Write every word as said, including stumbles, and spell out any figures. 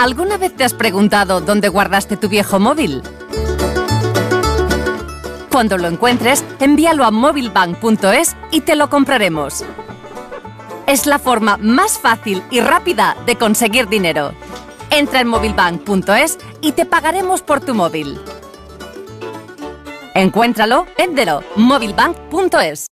¿Alguna vez te has preguntado dónde guardaste tu viejo móvil? Cuando lo encuentres, envíalo a movilbank punto es y te lo compraremos. Es la forma más fácil y rápida de conseguir dinero. Entra en movilbank punto es y te pagaremos por tu móvil. Encuéntralo, véndelo. movilbank punto es